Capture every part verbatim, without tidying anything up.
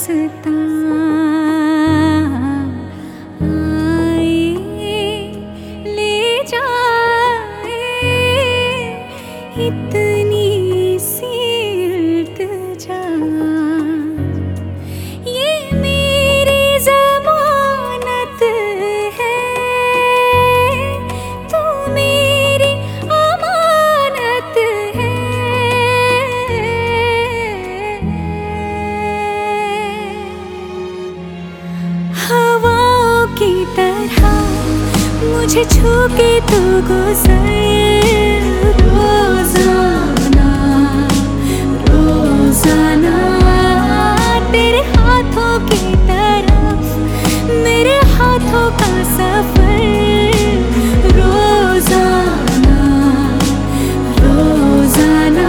रास्ता आए ले जाए, इतनी सी इल्तिजा। ये मेरी ज़मानत है, तू मेरी अमानत है। हवाओं की तरह मुझे छू के तू गुजर, रोज़ाना रोज़ाना तेरे हाथों की तरफ मेरे हाथों का सफर। रोज़ाना रोज़ाना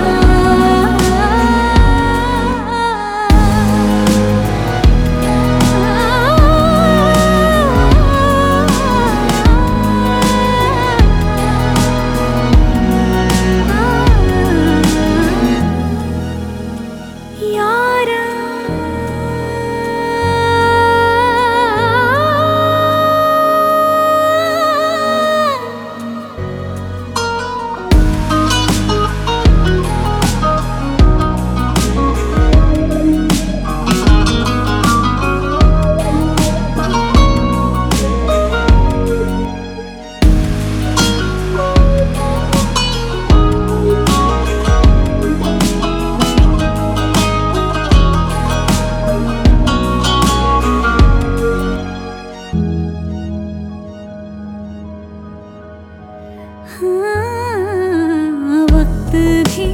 हाँ, वक्त भी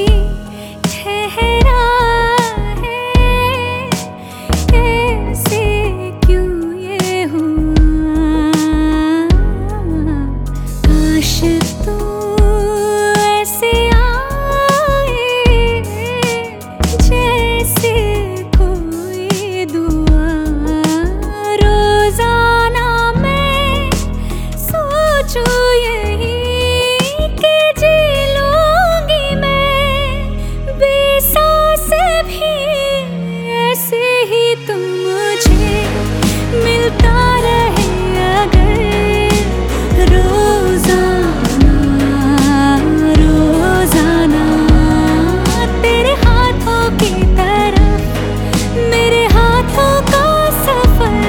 ठहरा है, कैसे क्यों ये हुआ। काश तू ऐसे आए जैसे कोई दुआ। रोज़ाना मैं सोचूं यही कि जी लूंगी मैं बेसास भी, ऐसे ही तुम मुझे मिलता रहे अगर। रोज़ाना रोज़ाना तेरे हाथों की तरफ मेरे हाथों का सफर।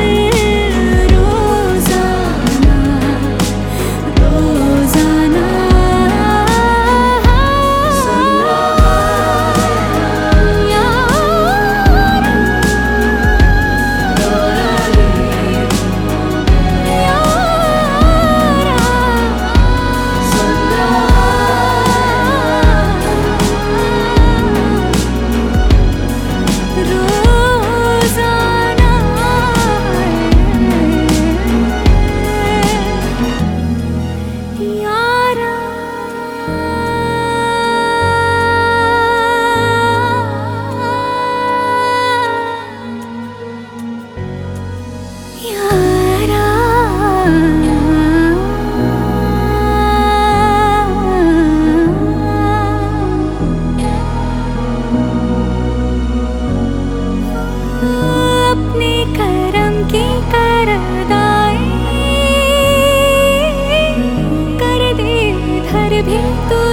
रोज़ाना रोज़ाना अपने करम की करदाई कर दे इधर भी तू।